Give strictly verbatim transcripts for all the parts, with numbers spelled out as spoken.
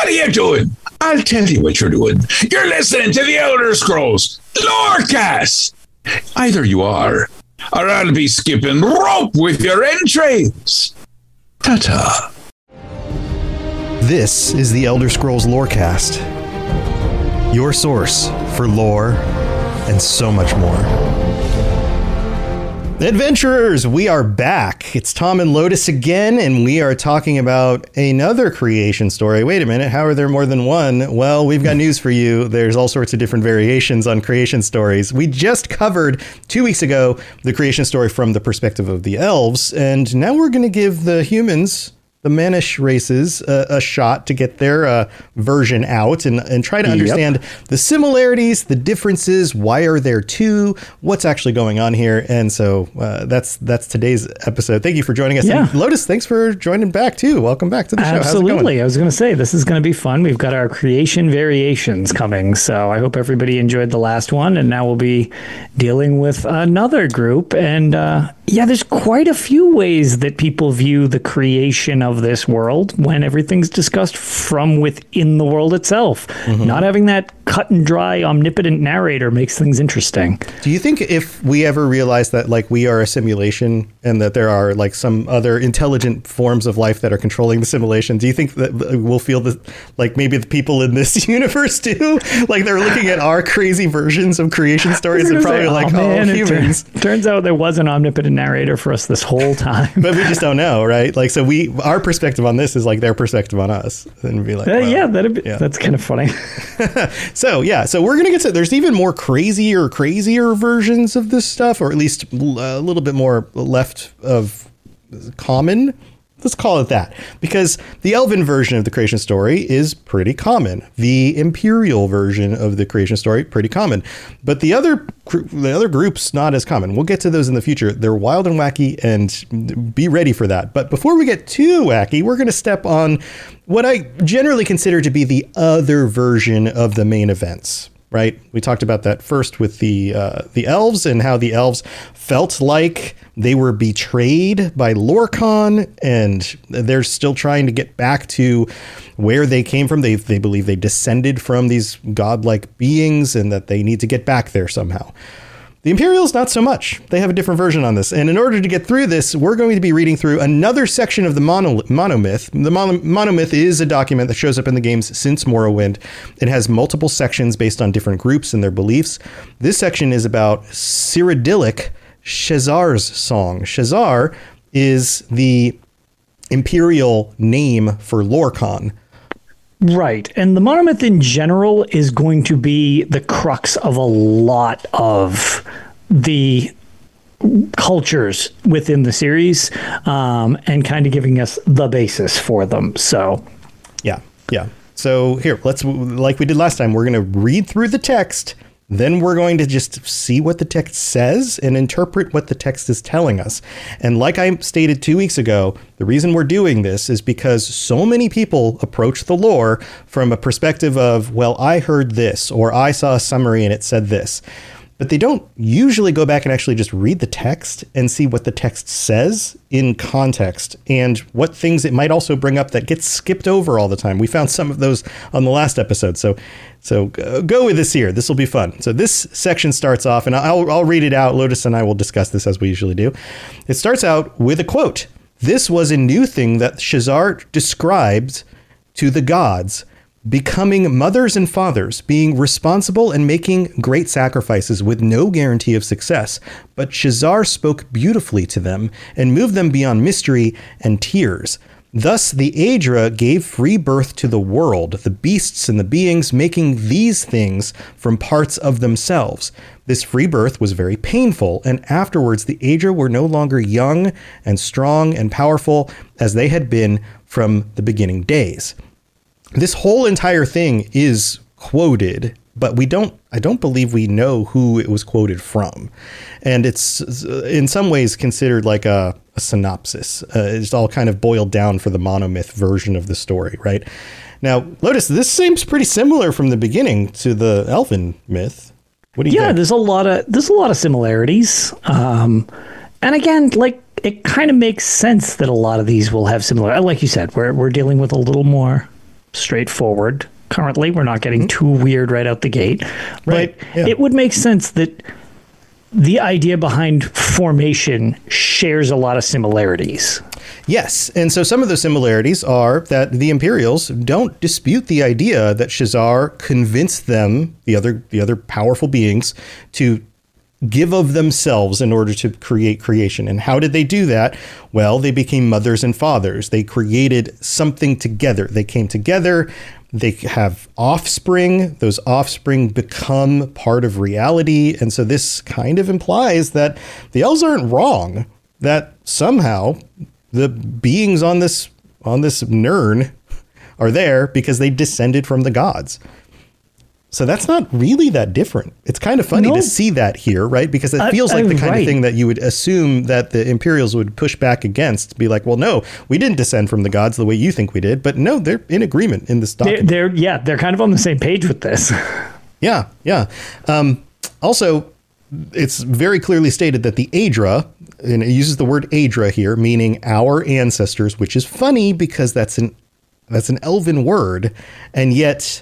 are you doing? I'll tell you what you're doing. You're listening to the Elder Scrolls Lorecast. Either you are, or I'll be skipping rope with your entrails. Ta-ta. This is the Elder Scrolls Lorecast, your source for lore and so much more. Adventurers, we are back. It's Tom and Lotus again, and we are talking about another creation story. Wait a minute, how are there more than one? Well, we've got news for you. There's all sorts of different variations on creation stories. We just covered two weeks ago the creation story from the perspective of the elves, and now we're going to give the humans, the Mannish races, uh, a shot to get their uh, version out and, and try to understand yep. the similarities, the differences, why are there two, what's actually going on here. And so uh, that's that's today's episode. Thank you for joining us. Yeah. And Lotus, thanks for joining back too. Welcome back to the show. Absolutely. I was going to say, this is going to be fun. We've got our creation variations coming. So I hope everybody enjoyed the last one. And now we'll be dealing with another group. And uh, yeah, there's quite a few ways that people view the creation of this world when everything's discussed from within the world itself. Mm-hmm. Not having that cut and dry omnipotent narrator makes things interesting. Do you think if we ever realize that like we are a simulation and that there are like some other intelligent forms of life that are controlling the simulation, do you think that we'll feel that like maybe the people in this universe do? Like they're looking at our crazy versions of creation stories and probably say, like, oh, man, oh humans. Turns, turns out there was an omnipotent narrator for us this whole time. But we just don't know, right? Like, so we, our perspective on this is like their perspective on us. And be like, uh, well, yeah, that'd be, yeah, that's kind of funny. So, yeah, so we're going to get to, there's even more crazier, crazier versions of this stuff, or at least a little bit more left of common. Let's call it that, because the elven version of the creation story is pretty common. The imperial version of the creation story, pretty common. But the other the other groups, not as common. We'll get to those in the future. They're wild and wacky, and be ready for that. But before we get too wacky, we're going to step on what I generally consider to be the other version of the main events. Right. We talked about that first with the uh, the elves and how the elves felt like they were betrayed by Lorkhan, and they're still trying to get back to where they came from. They they believe they descended from these godlike beings and that they need to get back there somehow. The Imperials, not so much. They have a different version on this. And in order to get through this, we're going to be reading through another section of the mono- monomyth. The mono- monomyth is a document that shows up in the games since Morrowind. It has multiple sections based on different groups and their beliefs. This section is about Cyrodiilic, Shezar's song. Shezar is the Imperial name for Lorkhan. Right. And the monomyth in general is going to be the crux of a lot of the cultures within the series, um, and kind of giving us the basis for them. So, yeah, yeah. So here, let's, like we did last time, we're going to read through the text. Then we're going to just see what the text says and interpret what the text is telling us. And like I stated two weeks ago, the reason we're doing this is because so many people approach the lore from a perspective of, well, I heard this, or I saw a summary and it said this. But they don't usually go back and actually just read the text and see what the text says in context and what things it might also bring up that gets skipped over all the time. We found some of those on the last episode. So so go with this here. This will be fun. So this section starts off, and I'll, I'll read it out. Lotus and I will discuss this as we usually do. It starts out with a quote. This was a new thing that Shezar described to the gods, becoming mothers and fathers, being responsible and making great sacrifices with no guarantee of success. But Shezar spoke beautifully to them and moved them beyond mystery and tears. Thus the Aedra gave free birth to the world, the beasts and the beings, making these things from parts of themselves. This free birth was very painful, and afterwards the Aedra were no longer young and strong and powerful as they had been from the beginning days. This whole entire thing is quoted, but we don't, I don't believe we know who it was quoted from. And it's in some ways considered like a, a synopsis. Uh, it's all kind of boiled down for the monomyth version of the story, right? Now, Lotus, this seems pretty similar from the beginning to the elven myth. What do you yeah, think? there's a lot of, there's a lot of similarities. Um, and again, like, it kind of makes sense that a lot of these will have similar, like you said, we're, we're dealing with a little more straightforward. Currently, we're not getting mm-hmm. too weird right out the gate. Right. But yeah. it would make sense that the idea behind formation shares a lot of similarities. Yes. And so some of those similarities are that the Imperials don't dispute the idea that Shazar convinced them, the other the other powerful beings, to give of themselves in order to create creation. And how did they do that? Well, they became mothers and fathers. They created something together. They came together. They have offspring. Those offspring become part of reality. And so this kind of implies that the elves aren't wrong, that somehow the beings on this on this Nirn are there because they descended from the gods. So that's not really that different. It's kind of funny no. to see that here, right? Because it feels uh, like the kind right. of thing that you would assume that the Imperials would push back against, be like, well, no, we didn't descend from the gods the way you think we did. But no, they're in agreement in this document. They're, they're yeah, they're kind of on the same page with this. yeah, yeah. Um, also, it's very clearly stated that the Aedra, and it uses the word Aedra here, meaning our ancestors, which is funny because that's an that's an elven word, and yet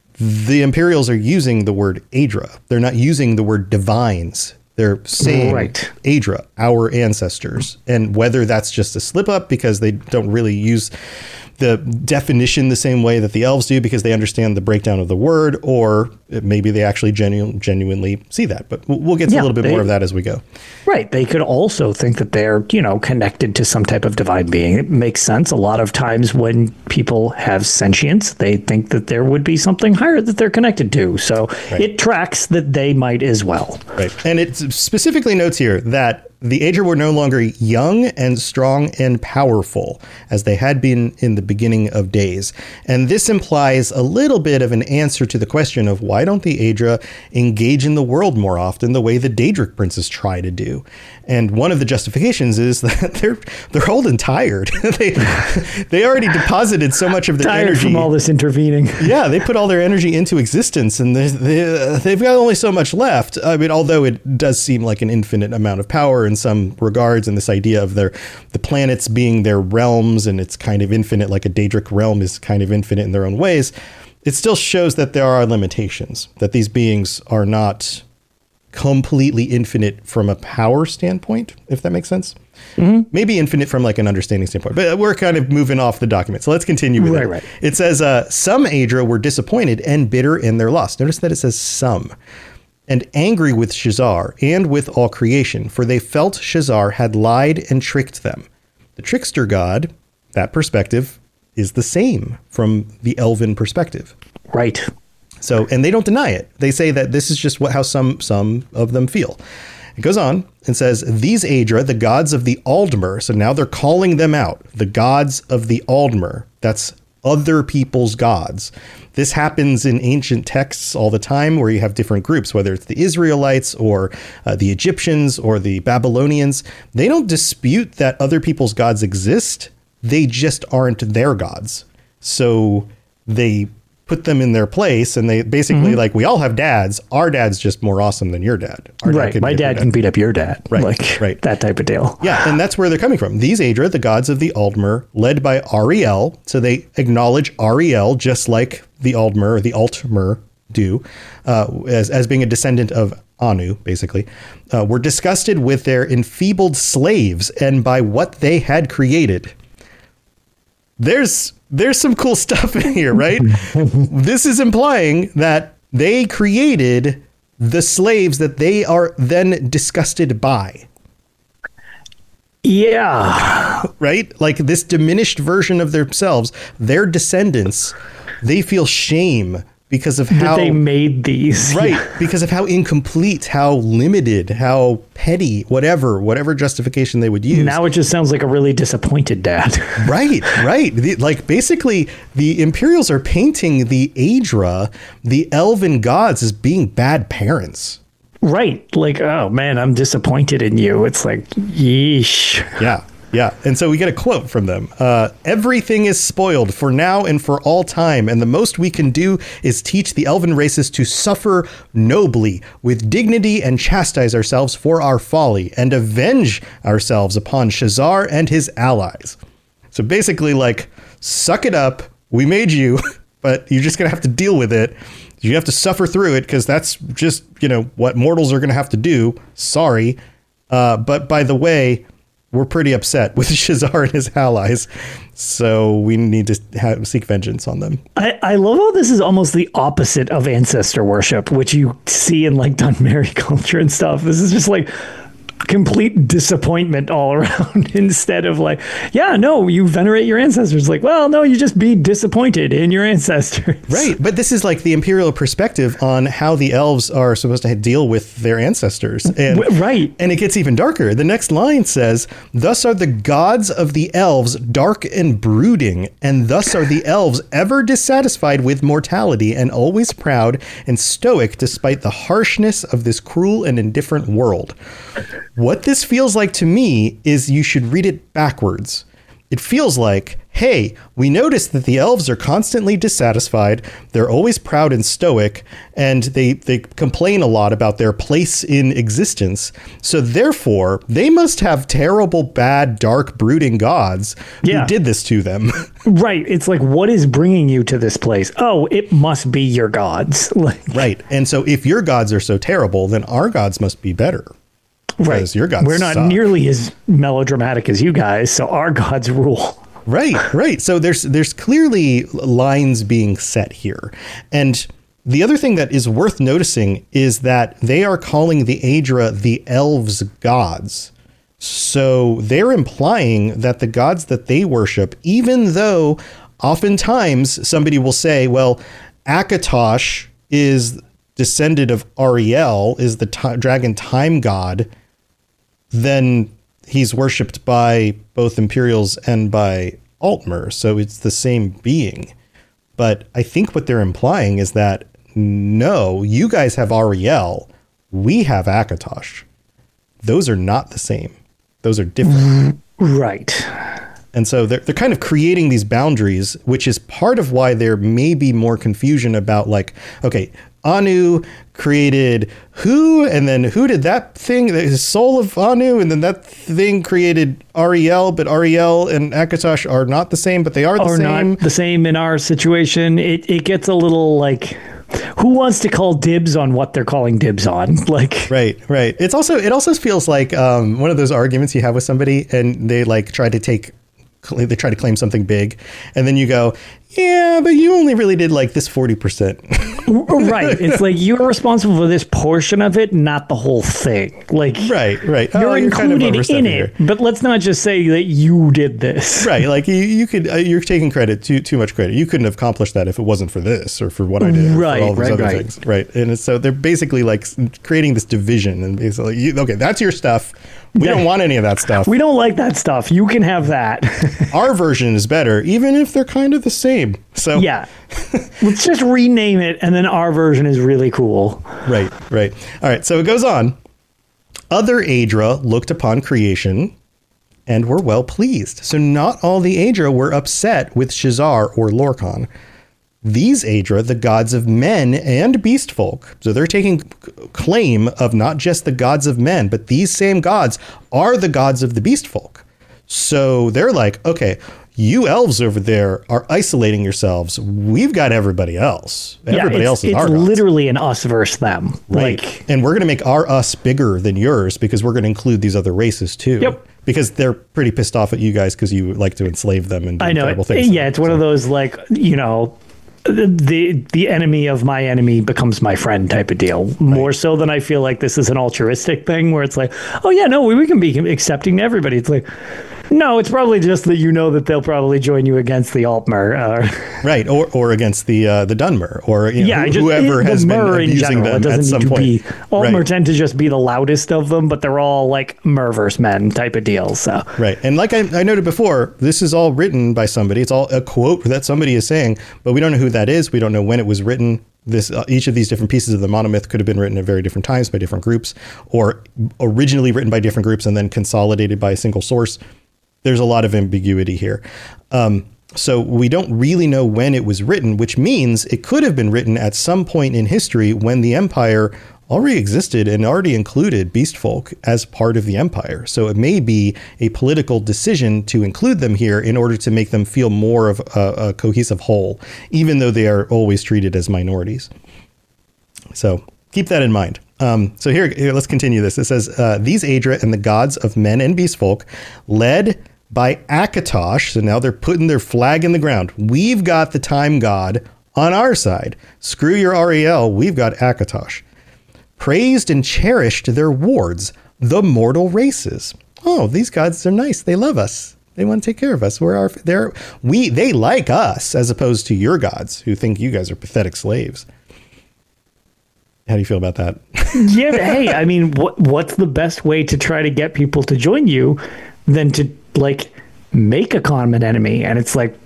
the Imperials are using the word Aedra. They're not using the word divines. They're saying right. Aedra, our ancestors. And whether that's just a slip up because they don't really use the definition the same way that the elves do because they understand the breakdown of the word, or maybe they actually genu- genuinely see that. But we'll get to yeah, a little bit they, more of that as we go. Right. They could also think that they're, you know, connected to some type of divine being. It makes sense. A lot of times when people have sentience, they think that there would be something higher that they're connected to. So right. it tracks that they might as well. Right. And it specifically notes here that the Aedra were no longer young and strong and powerful as they had been in the beginning of days. And this implies a little bit of an answer to the question of why don't the Aedra engage in the world more often the way the Daedric princes try to do? And one of the justifications is that they're they're old and tired. they they already deposited so much of their tired energy from all this intervening. Yeah, they put all their energy into existence, and they, they they've got only so much left. I mean, although it does seem like an infinite amount of power in some regards, and this idea of their the planets being their realms, and it's kind of infinite, like a Daedric realm is kind of infinite in their own ways. It still shows that there are limitations, that these beings are not completely infinite from a power standpoint, if that makes sense. Mm-hmm. Maybe infinite from like an understanding standpoint, but we're kind of moving off the document. So let's continue with right, it. Right. It says, uh, some Aedra were disappointed and bitter in their loss. Notice that it says some. And angry with Shazar and with all creation, for they felt Shazar had lied and tricked them. The trickster god, that perspective, is the same from the elven perspective. Right. So, and they don't deny it. They say that this is just what how some some of them feel. It goes on and says, these Aedra, the gods of the Aldmer, so now they're calling them out, the gods of the Aldmer. That's other people's gods. This happens in ancient texts all the time where you have different groups, whether it's the Israelites or uh, the Egyptians or the Babylonians. They don't dispute that other people's gods exist. They just aren't their gods. So they put them in their place, and they basically mm-hmm. like, we all have dads. Our dad's just more awesome than your dad. Our right. Dad My dad, dad can beat up your dad. Right. Like right. that type of deal. Yeah. And that's where they're coming from. These Aedra, the gods of the Aldmer, led by Ariel. So they acknowledge Ariel just like the Aldmer or the Altmer do, uh, as, as being a descendant of Anu, basically, uh, were disgusted with their enfeebled slaves and by what they had created. There's there's some cool stuff in here, right? This is implying that they created the slaves that they are then disgusted by. Yeah. Right? Like this diminished version of themselves, their descendants, they feel shame because of how that they made these. Right. Yeah. Because of how incomplete, how limited, how petty, whatever, whatever justification they would use. Now it just sounds like a really disappointed dad. Right. Right. The, like basically the Imperials are painting the Aedra, the elven gods, as being bad parents. Right. Like, oh man, I'm disappointed in you. It's like, yeesh. Yeah. Yeah. And so we get a quote from them. Uh, Everything is spoiled for now and for all time. And the most we can do is teach the elven races to suffer nobly with dignity and chastise ourselves for our folly and avenge ourselves upon Shazar and his allies. So basically, like, suck it up. we made you, but you're just going to have to deal with it. You have to suffer through it because that's just, you know, what mortals are going to have to do. Sorry. Uh, but by the way, we're pretty upset with Shazar and his allies. So we need to have, seek vengeance on them. I, I love how this is almost the opposite of ancestor worship, which you see in like Dunmeri culture and stuff. This is just like complete disappointment all around instead of like, yeah, no, you venerate your ancestors. Like, well, no, you just be disappointed in your ancestors. Right. But this is like the imperial perspective on how the elves are supposed to deal with their ancestors. And, right. And it gets even darker. The next line says, thus are the gods of the elves dark and brooding, and thus are the elves ever dissatisfied with mortality and always proud and stoic despite the harshness of this cruel and indifferent world. What this feels like to me is you should read it backwards. It feels like, hey, we notice that the elves are constantly dissatisfied. They're always proud and stoic, and they, they complain a lot about their place in existence. So therefore, they must have terrible, bad, dark, brooding gods yeah. who did this to them. Right. It's like, what is bringing you to this place? Oh, it must be your gods. Like, right. And so if your gods are so terrible, then our gods must be better. Right. Your gods We're not suck. nearly as melodramatic as you guys, so our gods rule. Right, right. So there's there's clearly lines being set here. And the other thing that is worth noticing is that they are calling the Aedra the elves' gods. So they're implying that the gods that they worship, even though oftentimes somebody will say, well, Akatosh is descendant of Ariel, is the t- dragon time god, then he's worshipped by both Imperials and by Altmer, so it's the same being. But I think what they're implying is that, no, you guys have Ariel, we have Akatosh. Those are not the same. Those are different. Right. And so they're, they're kind of creating these boundaries, which is part of why there may be more confusion about, like, okay, Anu created who, and then who did that thing, the soul of Anu, and then that thing created Ariel, but Ariel and Akatosh are not the same, but they are the or same. Not the same in our situation. It it gets a little like, who wants to call dibs on what they're calling dibs on? Like, right, right. It's also it also feels like um, one of those arguments you have with somebody, and they like try to take. They try to claim something big, and then you go, yeah, but you only really did like this forty percent. Right. It's like you're responsible for this portion of it, not the whole thing. Like, right, right. You're oh, included you're kind of in it, here. but let's not just say that you did this. Right. Like you, you could, uh, you're taking credit, too, too much credit. You couldn't have accomplished that if it wasn't for this or for what I did. Right, or for all these right, other right. things. Right. And it's, so they're basically like creating this division and basically, you, okay, that's your stuff. We Yeah. don't want any of that stuff. We don't like that stuff. You can have that. Our version is better, even if they're kind of the same. So Yeah. Let's just rename it, and then our version is really cool. Right, right. All right, so it goes on. Other Aedra looked upon creation and were well pleased. So not all the Aedra were upset with Shazar or Lorkhan. These Aedra, the gods of men and beast folk, so they're taking claim of not just the gods of men, but these same gods are the gods of the beast folk. So they're like, okay, you elves over there are isolating yourselves. We've got everybody else. Everybody yeah, else is it's our gods. literally an us versus them. Right. Like, and we're going to make our us bigger than yours because we're going to include these other races too. Yep. Because they're pretty pissed off at you guys because you like to enslave them and do I know. terrible It, things. yeah, it's one of those, like, you know, the the enemy of my enemy becomes my friend type of deal. More so than I feel like this is an altruistic thing where it's like, oh yeah, no, we, we can be accepting to everybody. It's like, no, it's probably just that you know that they'll probably join you against the Altmer. Uh, right. Or or against the uh, the Dunmer or you know, yeah, who- just, whoever the has been Mer in abusing general. It them at doesn't some need to point. be. Altmer Right. tend to just be the loudest of them, but they're all like Merverse men type of deals. So Right. And like I, I noted before, this is all written by somebody. It's all a quote that somebody is saying, but we don't know who that is. We don't know when it was written. This uh, each of these different pieces of the monomyth could have been written at very different times by different groups, or originally written by different groups and then consolidated by a single source. There's a lot of ambiguity here. Um, so we don't really know when it was written, which means it could have been written at some point in history when the Empire already existed and already included beast folk as part of the empire. So it may be a political decision to include them here in order to make them feel more of a, a cohesive whole, even though they are always treated as minorities. So keep that in mind. Um, so here, here, let's continue this. It says, uh, these Aedra and the gods of men and beast folk, led by Akatosh. So now they're putting their flag in the ground. We've got the time god on our side. Screw your Ariel. We've got Akatosh. Praised and cherished their wards, the mortal races. Oh, these gods are nice. They love us. They want to take care of us. We're our, they're, we, they like us as opposed to your gods who think you guys are pathetic slaves. How do you feel about that? Yeah, hey, I mean, what what's the best way to try to get people to join you than to like make a common enemy? And it's like,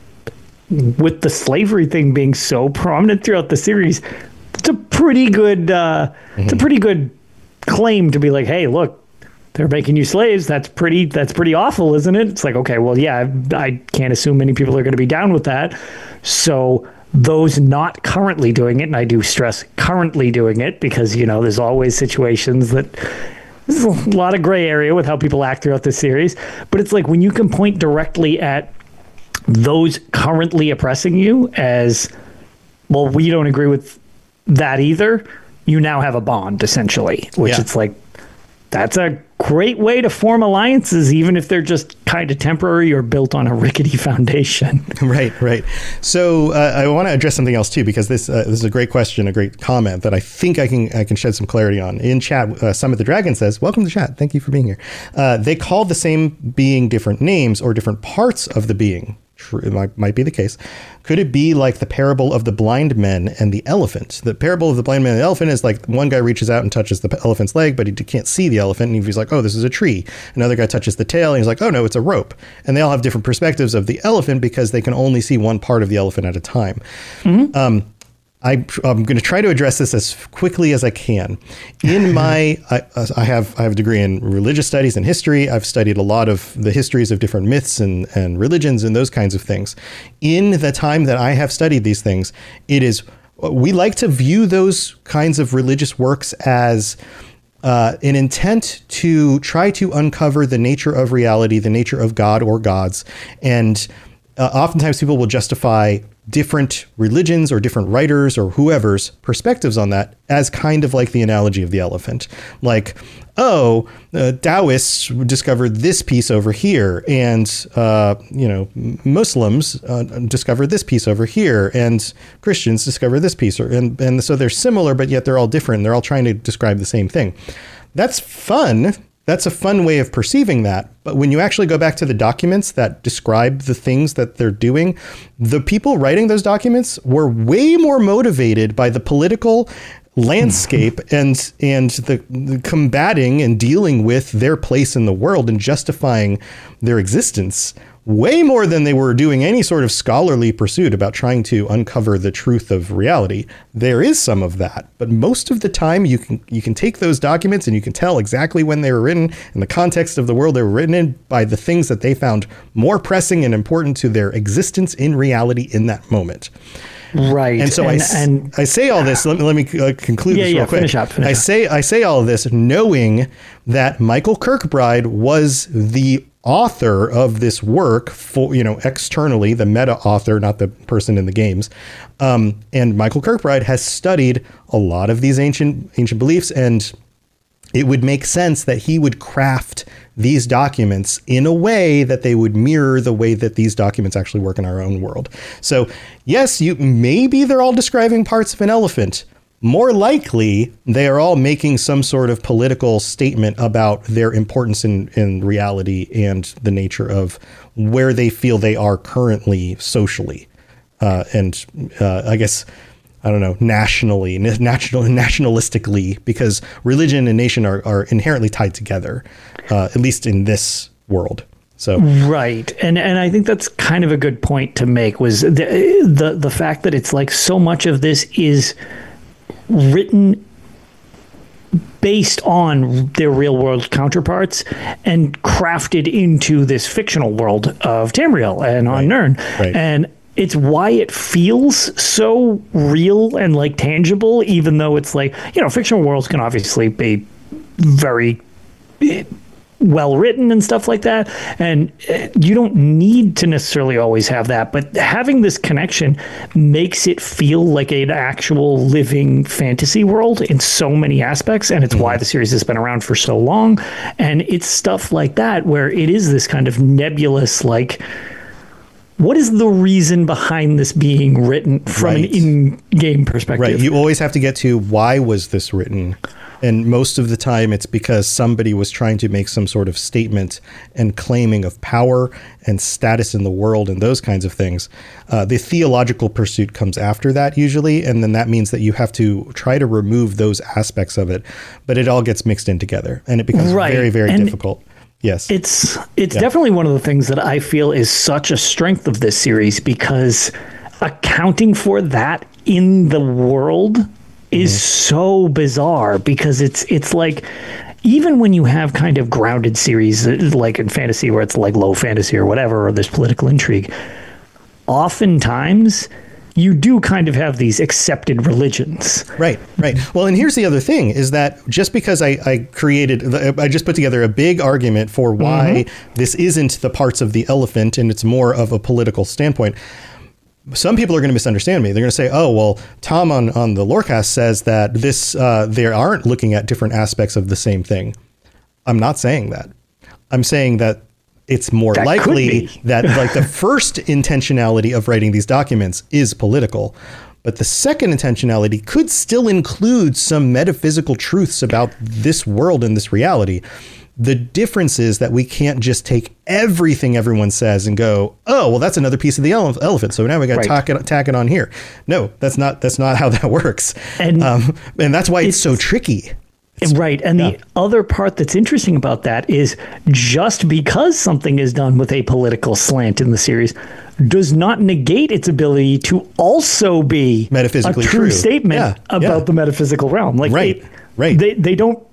with the slavery thing being so prominent throughout the series, it's a pretty good, uh, mm-hmm. it's a pretty good claim to be like, hey, look, they're making you slaves. That's pretty, that's pretty awful, isn't it? It's like, okay, well, yeah, I, I can't assume many people are going to be down with that. So those not currently doing it, and I do stress currently doing it because, you know, there's always situations that there's a lot of gray area with how people act throughout the series. But it's like when you can point directly at those currently oppressing you as, well, we don't agree with that either, you now have a bond, essentially, which yeah. it's like, that's a great way to form alliances, even if they're just kind of temporary or built on a rickety foundation. Right, right. So uh, I want to address something else too, because this uh, this is a great question, a great comment that I think I can I can shed some clarity on. In chat, uh, Summit the Dragon says, "Welcome to chat. Thank you for being here." Uh, they call the same being different names or different parts of the being. It might, might be the case. Could it be like the parable of the blind men and the elephant? The parable of the blind man and the elephant is like one guy reaches out and touches the elephant's leg, but he can't see the elephant. And he's like, oh, this is a tree. Another guy touches the tail and he's like, oh, no, it's a rope. And they all have different perspectives of the elephant because they can only see one part of the elephant at a time. Mm-hmm. Um, I, I'm going to try to address this as quickly as I can. In my, I, I have I have a degree in religious studies and history. I've studied a lot of the histories of different myths and, and religions and those kinds of things. In the time that I have studied these things, it is, we like to view those kinds of religious works as uh, an intent to try to uncover the nature of reality, the nature of God or gods. And uh, oftentimes people will justify different religions or different writers or whoever's perspectives on that as kind of like the analogy of the elephant. Like, oh, uh, Taoists discovered this piece over here, and, uh, you know, Muslims uh, discovered this piece over here, and Christians discovered this piece. Or, and, and so they're similar, but yet they're all different. They're all trying to describe the same thing. That's fun. That's a fun way of perceiving that. But when you actually go back to the documents that describe the things that they're doing, the people writing those documents were way more motivated by the political landscape and and the, the combating and dealing with their place in the world and justifying their existence way more than they were doing any sort of scholarly pursuit about trying to uncover the truth of reality. There is some of that, but most of the time you can you can take those documents and you can tell exactly when they were written and the context of the world they were written in by the things that they found more pressing and important to their existence in reality in that moment. Right. And so and, I, and, I say all this, let me, let me uh, conclude yeah, this real yeah, quick. Finish up, finish I up. say I say all of this knowing that Michael Kirkbride was the author of this work for, you know, externally, the meta author, not the person in the games. Um, and Michael Kirkbride has studied a lot of these ancient ancient beliefs, and it would make sense that he would craft these documents in a way that they would mirror the way that these documents actually work in our own world. So yes, you maybe they're all describing parts of an elephant. More likely, they are all making some sort of political statement about their importance in, in reality and the nature of where they feel they are currently socially. Uh, and uh, I guess, I don't know, nationally, national, nationalistically, because religion and nation are, are inherently tied together, uh, at least in this world. So right. And and I think that's kind of a good point to make, was the the, the fact that it's like so much of this is written based on their real world counterparts and crafted into this fictional world of Tamriel and on right. Nirn. Right. And it's why it feels so real and like tangible, even though it's like, you know, fictional worlds can obviously be very well written and stuff like that, and you don't need to necessarily always have that, but having this connection makes it feel like an actual living fantasy world in so many aspects, and it's mm-hmm. why the series has been around for so long. And it's stuff like that where it is this kind of nebulous, like, what is the reason behind this being written from right. an in-game perspective? Right. You always have to get to, why was this written? And most of the time it's because somebody was trying to make some sort of statement and claiming of power and status in the world and those kinds of things. Uh, the theological pursuit comes after that usually. And then that means that you have to try to remove those aspects of it. But it all gets mixed in together and it becomes right. very, very and difficult. Yes. It's it's yeah. definitely one of the things that I feel is such a strength of this series, because accounting for that in the world is mm-hmm. so bizarre, because it's it's like, even when you have kind of grounded series like in fantasy where it's like low fantasy or whatever, or there's political intrigue, oftentimes you do kind of have these accepted religions. Right, right. Well, and here's the other thing is that just because I, I created, I just put together a big argument for why mm-hmm. this isn't the parts of the elephant and it's more of a political standpoint. Some people are going to misunderstand me. They're going to say, oh, well, Tom on, on the Lorecast says that this, uh, they aren't looking at different aspects of the same thing. I'm not saying that. I'm saying that it's more that likely that like the first intentionality of writing these documents is political, but the second intentionality could still include some metaphysical truths about this world and this reality. The difference is that we can't just take everything everyone says and go, oh, well, that's another piece of the ele- elephant. So now we got to right. tack it, tack it on here. No, that's not that's not how that works. And, um, and that's why it's, it's so tricky. It's, right. And yeah. the other part that's interesting about that is just because something is done with a political slant in the series does not negate its ability to also be metaphysically a true, true. statement yeah. about yeah. the metaphysical realm. Like right. They, right. They, they don't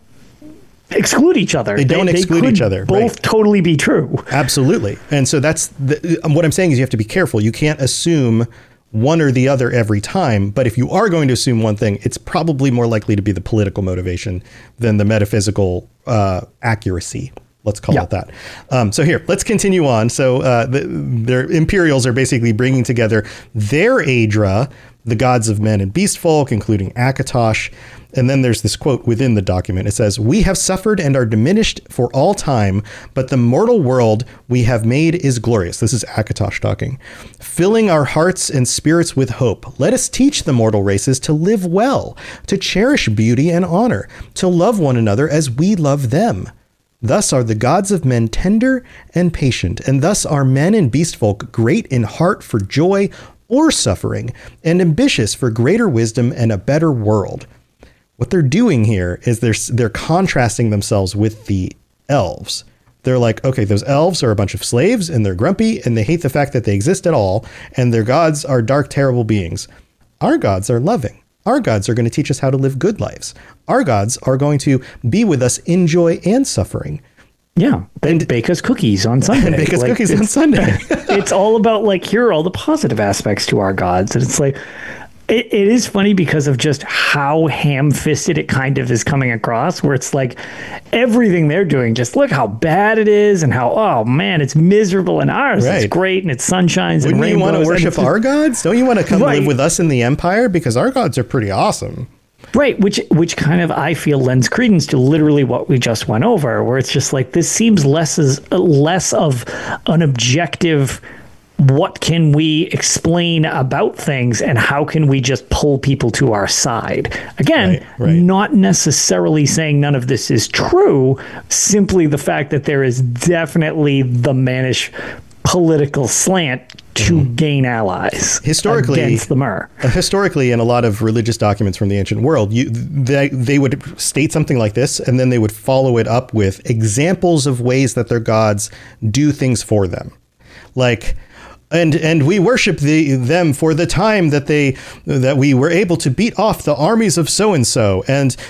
exclude each other. They don't they, exclude they each other. Both right. totally be true. Absolutely. And so that's the, what I'm saying is you have to be careful. You can't assume one or the other every time. But if you are going to assume one thing, it's probably more likely to be the political motivation than the metaphysical uh, accuracy. Let's call yeah. it that. Um, so here, let's continue on. So uh, the, their Imperials are basically bringing together their Aedra, the gods of men and beast folk, including Akatosh. And then there's this quote within the document. It says, "We have suffered and are diminished for all time, but the mortal world we have made is glorious." This is Akatosh talking. "Filling our hearts and spirits with hope. Let us teach the mortal races to live well, to cherish beauty and honor, to love one another as we love them. Thus are the gods of men tender and patient, and thus are men and beast folk great in heart for joy or suffering, and ambitious for greater wisdom and a better world." What they're doing here is they're they're contrasting themselves with the elves. They're like, okay, those elves are a bunch of slaves and they're grumpy and they hate the fact that they exist at all. And their gods are dark, terrible beings. Our gods are loving. Our gods are going to teach us how to live good lives. Our gods are going to be with us in joy and suffering. Yeah, they and bake us cookies on Sunday. And bake us like, cookies on Sunday. It's all about like, here are all the positive aspects to our gods. And it's like, It, it is funny because of just how ham-fisted it kind of is coming across, where it's like everything they're doing, just look how bad it is and how, oh man, it's miserable, and ours right. is great and it's sunshines Wouldn't and rainbows. Wouldn't you want to worship our gods? Don't you want to come right. live with us in the Empire? Because our gods are pretty awesome. Right, which which kind of, I feel, lends credence to literally what we just went over, where it's just like, this seems less as less of an objective, what can we explain about things and how can we just pull people to our side? Again, right, right. not necessarily saying none of this is true, simply the fact that there is definitely the mannish political slant to mm. gain allies historically against the Mer. Uh, historically, in a lot of religious documents from the ancient world, you, they, they would state something like this, and then they would follow it up with examples of ways that their gods do things for them. Like, And and we worship the them for the time that they that we were able to beat off the armies of so and so, and the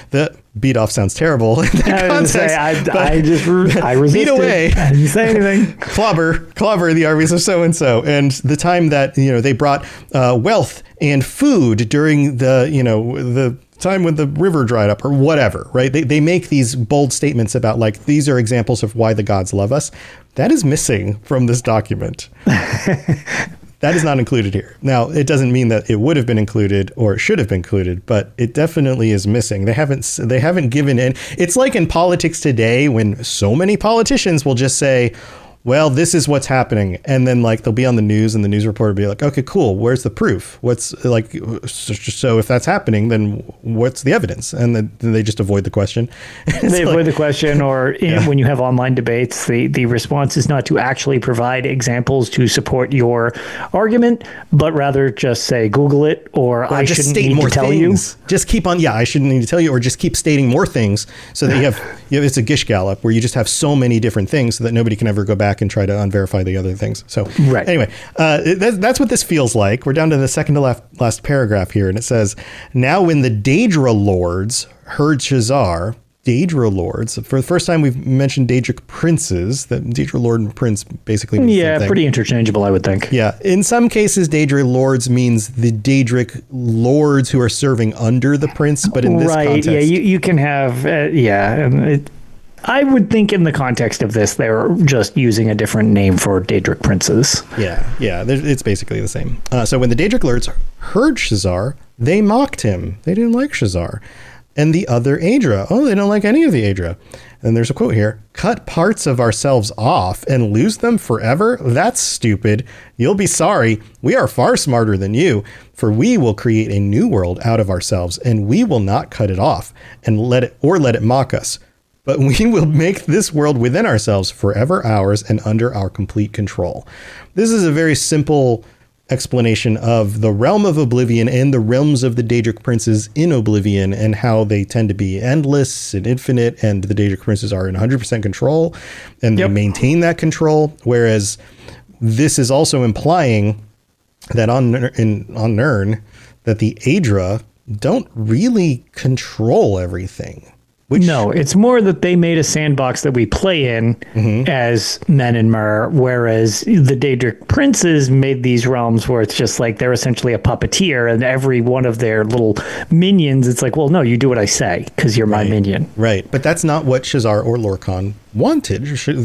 beat off sounds terrible in that I context. Say, I, but I just I resisted. Beat away. I didn't say anything. clobber, clobber the armies of so and so, and the time that you know they brought uh, wealth and food during the you know the time when the river dried up or whatever, right? They they make these bold statements about like these are examples of why the gods love us. That is missing from this document. That is not included here. Now, it doesn't mean that it would have been included or it should have been included, but it definitely is missing. They haven't they haven't given in. It's like in politics today when so many politicians will just say, well, this is what's happening. And then like they'll be on the news and the news reporter will be like, OK, cool. Where's the proof? What's like so if that's happening, then what's the evidence? And then, then they just avoid the question. They avoid like, the question or in, yeah. when you have online debates, the, the response is not to actually provide examples to support your argument, but rather just say Google it or, or I shouldn't need more to tell things. you. Just keep on. Yeah, I shouldn't need to tell you or just keep stating more things so that you have, you have it's a Gish Gallop where you just have so many different things so that nobody can ever go back and try to unverify the other things. So right. anyway, uh, that, that's what this feels like. We're down to the second to last, last paragraph here. And it says, now when the Daedra lords heard Shazar, Daedra lords, for the first time we've mentioned Daedric princes, that Daedra lord and prince basically means yeah, pretty interchangeable, I would think. Yeah. In some cases, Daedra lords means the Daedric lords who are serving under the prince. But in this right. context. Yeah, you, you can have, uh, yeah. It, I would think in the context of this, they're just using a different name for Daedric princes. Yeah, yeah, it's basically the same. Uh, so when the Daedric lords heard Shazar, they mocked him. They didn't like Shazar. And the other Aedra, oh, they don't like any of the Aedra. And there's a quote here, cut parts of ourselves off and lose them forever? That's stupid. You'll be sorry. We are far smarter than you, for we will create a new world out of ourselves, and we will not cut it off and let it or let it mock us. But we will make this world within ourselves forever ours and under our complete control. This is a very simple explanation of the realm of Oblivion and the realms of the Daedric princes in Oblivion and how they tend to be endless and infinite, and the Daedric princes are in one hundred percent control and yep. they maintain that control. Whereas this is also implying that on in on Nirn that the Aedra don't really control everything. Which, no, it's more that they made a sandbox that we play in mm-hmm. as men in Mer, whereas the Daedric princes made these realms where it's just like they're essentially a puppeteer, and every one of their little minions, it's like, well, no, you do what I say because you're my right, minion. Right, but that's not what Shazar or Lorkhan wanted.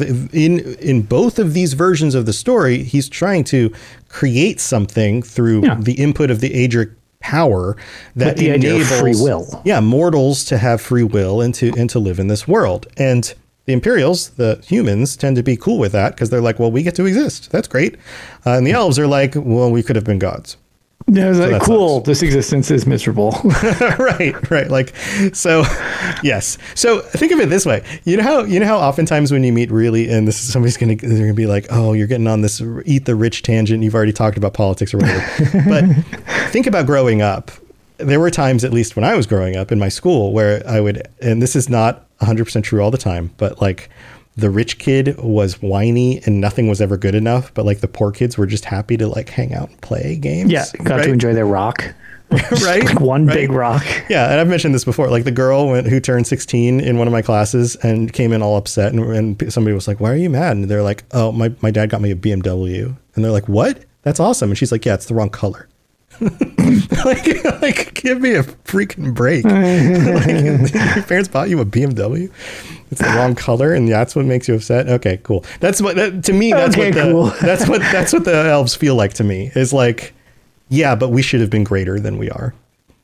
In in both of these versions of the story, he's trying to create something through yeah. the input of the Aedric power that the enables idea of free will. Yeah, mortals to have free will and to and to live in this world. And the Imperials, the humans, tend to be cool with that because they're like, well, we get to exist. That's great. Uh, and the elves are like, well, we could have been gods. Yeah, so like, cool. Sucks. This existence is miserable. right, right. Like, so, yes. So think of it this way. You know how you know how oftentimes when you meet really, and this is somebody's gonna they're gonna be like, oh, you're getting on this eat the rich tangent. You've already talked about politics or whatever. But think about growing up. There were times, at least when I was growing up in my school, where I would, and this is not one hundred percent true all the time, but like. The rich kid was whiny and nothing was ever good enough, but like the poor kids were just happy to like hang out and play games. Yeah, got right? to enjoy their rock. right? Like one right. big rock. Yeah, and I've mentioned this before. Like the girl went, who turned sixteen in one of my classes and came in all upset, and, and somebody was like, "Why are you mad?" And they're like, "Oh, my, my dad got me a B M W." And they're like, "What? That's awesome." And she's like, "Yeah, it's the wrong color." like, like, give me a freaking break. Like, your parents bought you a B M W. It's the wrong color, and that's what makes you upset. Okay, cool. That's what that, to me. That's okay, what the, cool. that's what that's what the elves feel like to me. Is like, yeah, but we should have been greater than we are.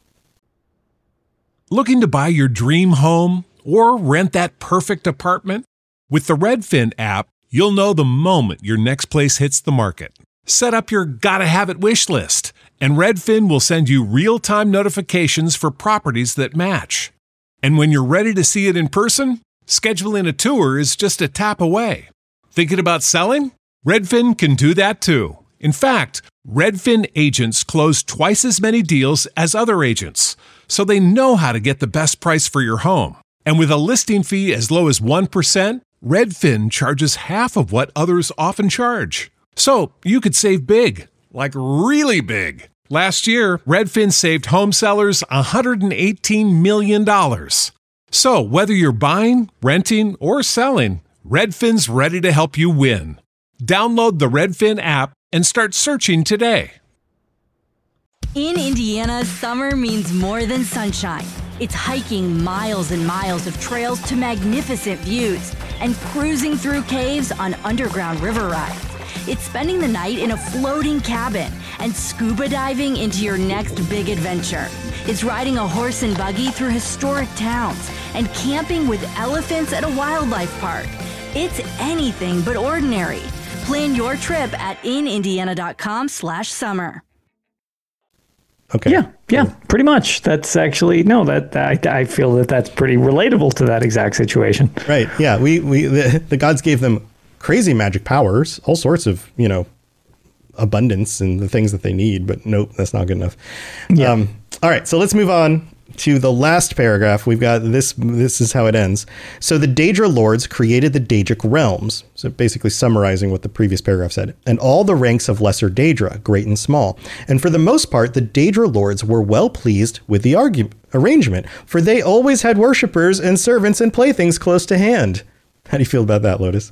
Looking to buy your dream home or rent that perfect apartment? With the Redfin app, you'll know the moment your next place hits the market. Set up your gotta have it wish list, and Redfin will send you real-time notifications for properties that match. And when you're ready to see it in person, scheduling a tour is just a tap away. Thinking about selling? Redfin can do that too. In fact, Redfin agents close twice as many deals as other agents, so they know how to get the best price for your home. And with a listing fee as low as one percent, Redfin charges half of what others often charge. So you could save big, like really big. Last year, Redfin saved home sellers one hundred eighteen million dollars. So whether you're buying, renting, or selling, Redfin's ready to help you win. Download the Redfin app and start searching today. In Indiana, summer means more than sunshine. It's hiking miles and miles of trails to magnificent views and cruising through caves on underground river rides. It's spending the night in a floating cabin and scuba diving into your next big adventure. It's riding a horse and buggy through historic towns and camping with elephants at a wildlife park. It's anything but ordinary. Plan your trip at inindiana.com slash summer. Okay. Yeah, yeah, pretty much. That's actually, no, that I, I feel that that's pretty relatable to that exact situation. Right. Yeah. We, we, the, the gods gave them crazy magic powers, all sorts of, you know, abundance and the things that they need, but nope, that's not good enough. Yeah. Um, all right. So let's move on to the last paragraph. We've got this. This is how it ends. So the Daedra lords created the Daedric realms. So basically summarizing what the previous paragraph said. And all the ranks of lesser Daedra, great and small. And for the most part, the Daedra lords were well pleased with the argu- arrangement, for they always had worshippers and servants and playthings close to hand. How do you feel about that, Lotus?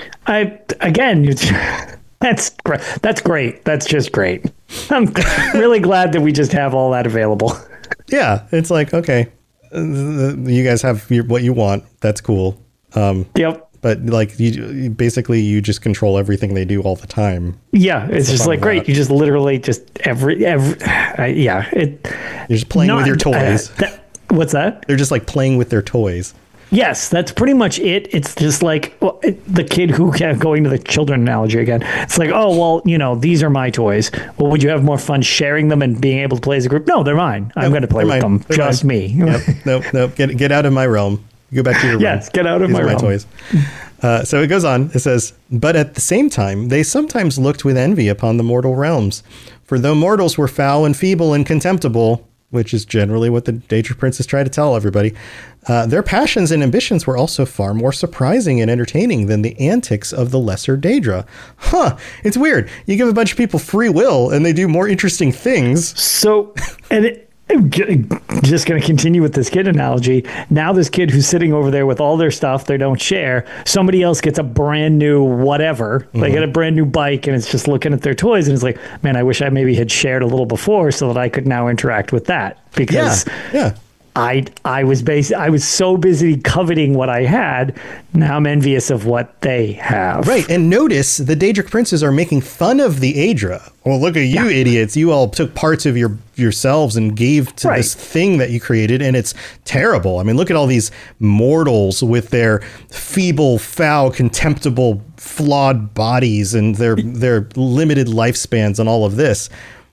I, again, you that's great. That's great. That's just great. I'm really glad that we just have all that available. Yeah, it's like, okay, uh, you guys have your, what you want. That's cool. Um, Yep. But like, you basically you just control everything they do all the time. Yeah, it's the just fun like of great. that. You just literally just every every uh, yeah. It. You're just playing not- with your toys. uh, that- what's that? They're just like playing with their toys. Yes, that's pretty much it. It's just like well, it, the kid who kept going to the children analogy again. It's like, oh, well, you know, these are my toys. Well, would you have more fun sharing them and being able to play as a group? No, they're mine. I'm Nope, going to play they're with mine. them. They're Just mine. me. Yep. Nope. Nope. Get get out of my realm. Go back to your room. Yes, get out of These my are realm. toys. Uh, so it goes on. It says, but at the same time, they sometimes looked with envy upon the mortal realms. For though mortals were foul and feeble and contemptible, which is generally what the Daedra princes try to tell everybody, uh, their passions and ambitions were also far more surprising and entertaining than the antics of the lesser Daedra. Huh. It's weird. You give a bunch of people free will and they do more interesting things. So, and it, j- just going to continue with this kid analogy. Now, this kid who's sitting over there with all their stuff they don't share, somebody else gets a brand new whatever. Mm-hmm. They get a brand new bike and it's just looking at their toys and it's like, man, I wish I maybe had shared a little before so that I could now interact with that because Yeah. Yeah. I I was bas- I was so busy coveting what I had. Now I'm envious of what they have. Right. And notice the Daedric princes are making fun of the Aedra. Well, look at you Yeah. idiots. You all took parts of your yourselves and gave to Right. this thing that you created. And it's terrible. I mean, look at all these mortals with their feeble, foul, contemptible, flawed bodies and their their limited lifespans and all of this.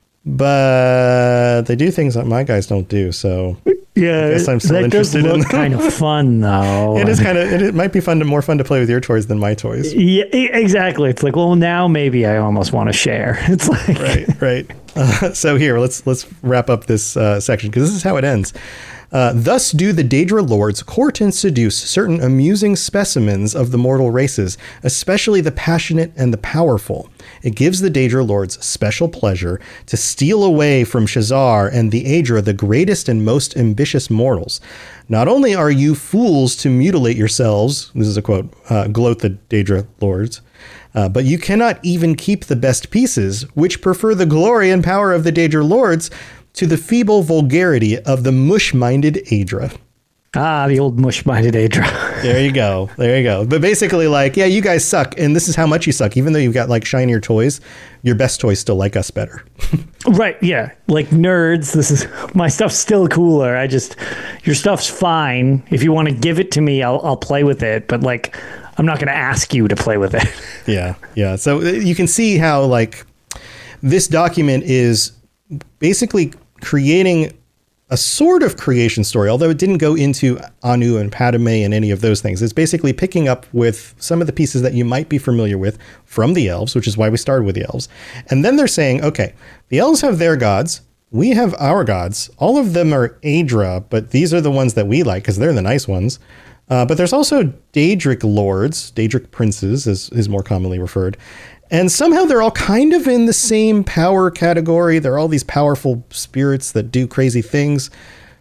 But they do things that my guys don't do. So Yeah, I guess I'm still that does interested in look kind of fun though. it is kind of, it, it might be fun to more fun to play with your toys than my toys. Yeah, e- exactly. It's like, well, now maybe I almost want to share. It's like, Right, right. Uh, so here, let's let's wrap up this uh, section because this is how it ends. Uh, Thus do the Daedra lords court and seduce certain amusing specimens of the mortal races, especially the passionate and the powerful. It gives the Daedra lords special pleasure to steal away from Shazar and the Aedra the greatest and most ambitious mortals. Not only are you fools to mutilate yourselves, this is a quote, uh, gloat the Daedra lords, Uh, but you cannot even keep the best pieces, which prefer the glory and power of the Daedra lords to the feeble vulgarity of the mush-minded Aedra. ah, the old mush-minded Aedra. There you go. There you go. But basically, like, yeah, you guys suck, and this is how much you suck. Even though you've got, like, shinier toys, your best toys still like us better. Right, yeah. Like nerds, this is, my stuff's still cooler. I just, your stuff's fine. If you want to give it to me, I'll, I'll play with it. But, like, I'm not going to ask you to play with it. Yeah, yeah. So uh, you can see how, like, this document is basically creating a sort of creation story, although it didn't go into Anu and Padme and any of those things. It's basically picking up with some of the pieces that you might be familiar with from the elves, which is why we started with the elves. And then they're saying, okay, the elves have their gods. We have our gods. All of them are Aedra, but these are the ones that we like because they're the nice ones. Uh, but there's also Daedric lords, Daedric princes is, is more commonly referred. And somehow they're all kind of in the same power category. They're all these powerful spirits that do crazy things.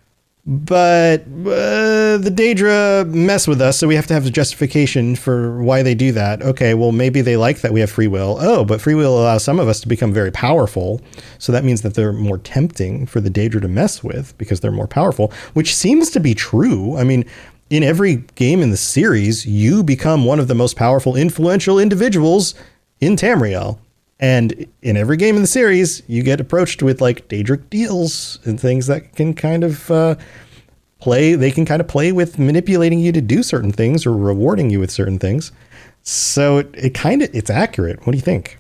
But uh, the Daedra mess with us, so we have to have a justification for why they do that. Okay, well, maybe they like that we have free will. Oh, but free will allows some of us to become very powerful. So that means that they're more tempting for the Daedra to mess with because they're more powerful, which seems to be true. I mean, in every game in the series, you become one of the most powerful, influential individuals in Tamriel. And in every game in the series, you get approached with like Daedric deals and things that can kind of uh, play. They can kind of play with manipulating you to do certain things or rewarding you with certain things. So it, it kind of it's accurate. What do you think?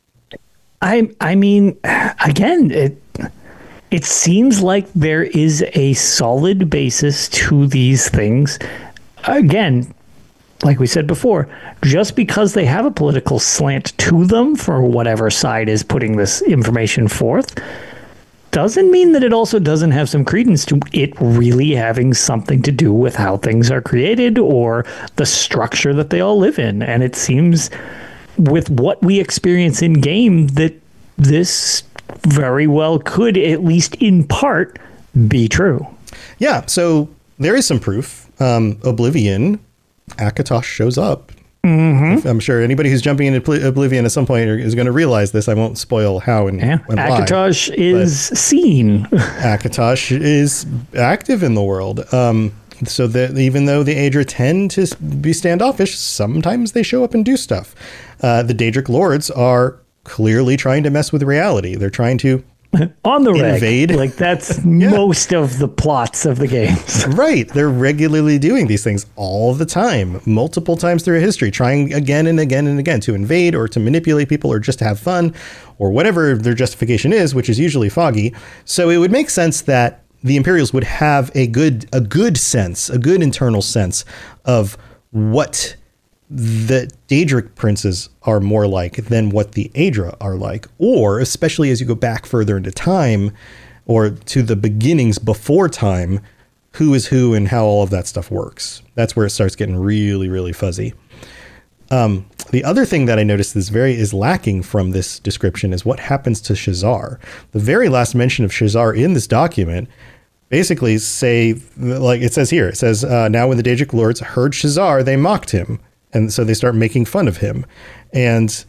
I I mean, again, it it seems like there is a solid basis to these things. Again, like we said before, just because they have a political slant to them for whatever side is putting this information forth, doesn't mean that it also doesn't have some credence to it really having something to do with how things are created or the structure that they all live in. And it seems with what we experience in game that this very well could, at least in part, be true. Yeah, so there is some proof. Um, Oblivion, Akatosh shows up. Mm-hmm. I'm sure anybody who's jumping into Pl- Oblivion at some point is going to realize this. I won't spoil how and, yeah. and why. Akatosh is seen. Akatosh is active in the world. Um, so that even though the Aedra tend to be standoffish, sometimes they show up and do stuff. Uh, the Daedric Lords are clearly trying to mess with reality. They're trying to on the invade. Reg. Like that's yeah. most of the plots of the games. Right. They're regularly doing these things all the time, multiple times through history, trying again and again and again to invade or to manipulate people or just to have fun or whatever their justification is, which is usually foggy. So it would make sense that the Imperials would have a good a good sense, a good internal sense of what the Daedric princes are more like than what the Aedra are like, or especially as you go back further into time or to the beginnings before time, who is who and how all of that stuff works. That's where it starts getting really, really fuzzy. Um, the other thing that I noticed is very is lacking from this description is what happens to Shazar. The very last mention of Shazar in this document basically say, like it says here, it says, uh, now when the Daedric lords heard Shazar, they mocked him. And so they start making fun of him. And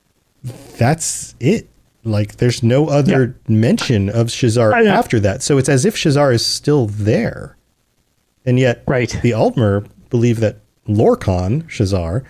that's it. Like, there's no other yeah. mention of Shazar after that. So it's as if Shazar is still there. And yet right. the Altmer believe that Lorkhan, Shazar,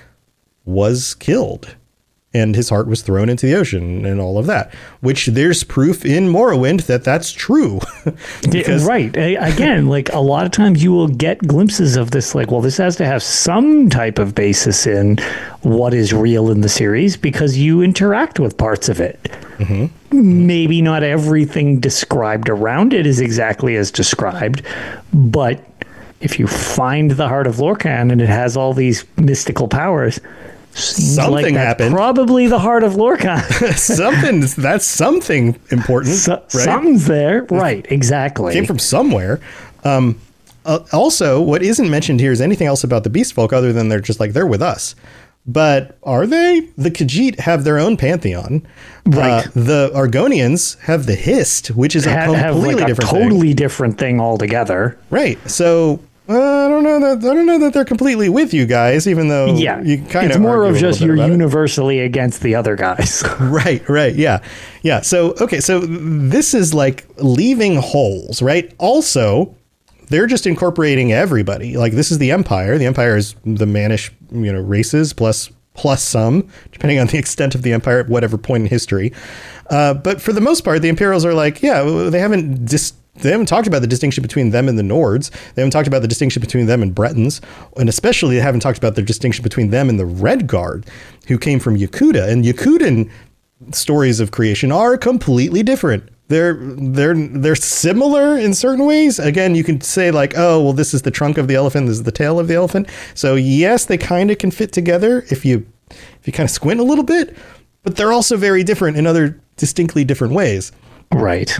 was killed. And his heart was thrown into the ocean and all of that, which there's proof in Morrowind that that's true. because, right. Again, like a lot of times you will get glimpses of this, like, well, this has to have some type of basis in what is real in the series because you interact with parts of it. Mm-hmm. Maybe not everything described around it is exactly as described, but if you find the heart of Lorkhan and it has all these mystical powers, seems something like that's happened. Probably the heart of Lorkhan. something that's something important. So, right? Something's there, right? Exactly. Came from somewhere. Um, uh, also, what isn't mentioned here is anything else about the Beast Folk other than they're just like they're with us. But are they? The Khajiit have their own pantheon. Right. Uh, the Argonians have the Hist, which is a have, completely have like different a totally thing. different thing altogether. Right. So. Uh, I don't know that I don't know that they're completely with you guys, even though yeah, you kind it's of more of just you're universally it. against the other guys. right, right, yeah, yeah. So okay, so this is like leaving holes, right? Also, they're just incorporating everybody. Like this is the Empire. The Empire is the Mannish, you know, races plus plus some, depending on the extent of the Empire at whatever point in history. Uh, but for the most part, the Imperials are like, yeah, they haven't dis- they haven't talked about the distinction between them and the Nords. They haven't talked about the distinction between them and Bretons. And especially they haven't talked about the distinction between them and the Red Guard, who came from Yakuta. And Yakutan stories of creation are completely different. They're they're they're similar in certain ways. Again, you can say like, oh, well, this is the trunk of the elephant, this is the tail of the elephant. So yes, they kind of can fit together if you if you kind of squint a little bit, but they're also very different in other distinctly different ways. Right.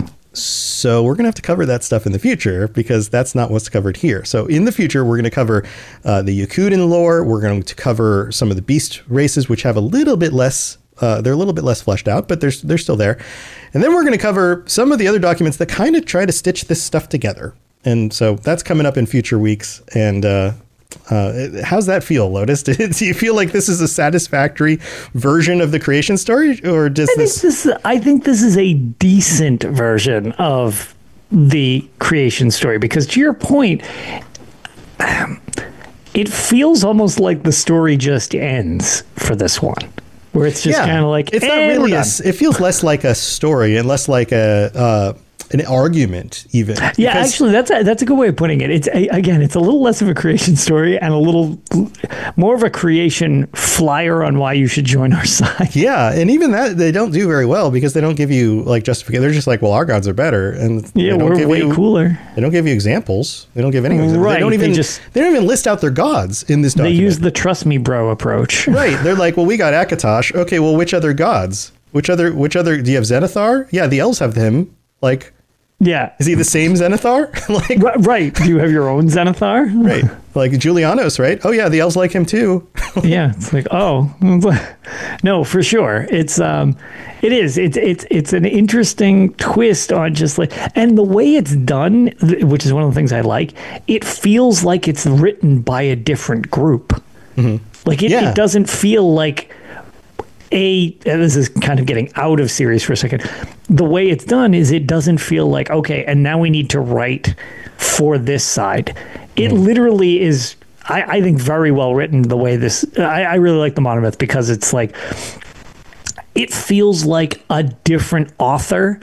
So we're going to have to cover that stuff in the future because that's not what's covered here. So in the future, we're going to cover uh, the Yakutan lore. We're going to cover some of the beast races, which have a little bit less, uh, they're a little bit less fleshed out, but they're, they're still there. And then we're going to cover some of the other documents that kind of try to stitch this stuff together. And so that's coming up in future weeks. And uh, uh, how's that feel, Lotus? Do you feel like this is a satisfactory version of the creation story, or does I this? Think this I think this is a decent version of the creation story, because to your point, it feels almost like the story just ends for this one, where it's just Yeah. kind of like, It's not "Eh, really. we're A, done." it feels less like a story and less like a uh, an argument, even. Yeah, Because- actually, that's a, that's a good way of putting it. It's a, again, it's a little less of a creation story and a little more of a creation flyer on why you should join our side. Yeah, and even that they don't do very well, because they don't give you like justification. They're just like, well, our gods are better, and Yeah, they don't we're give way you, cooler. They don't give you examples. They don't give any examples. Right, They don't they even just- they don't even list out their gods in this They document. use the trust me, bro approach. Right. They're like, well, we got Akatosh. Okay, well, which other gods? Which other? Which other? Do you have Zenithar? Yeah, the elves have him. Like, Yeah. is he the same Zenithar? like, Ri- Right. Do you have your own Zenithar? right. Like Julianos, right? Oh yeah, the elves like him too. Yeah. It's like, oh, no, for sure. It's, um, it is, it's, it's, it's an interesting twist on just like, and the way it's done, th- which is one of the things I like, it feels like it's written by a different group. Like it, Yeah. it doesn't feel like, a and this is kind of getting out of series for a second. The way it's done is it doesn't feel like, okay, and now we need to write for this side. It literally is, I, I think, very well written the way this, I, I really like the Monomyth, because it's like, it feels like a different author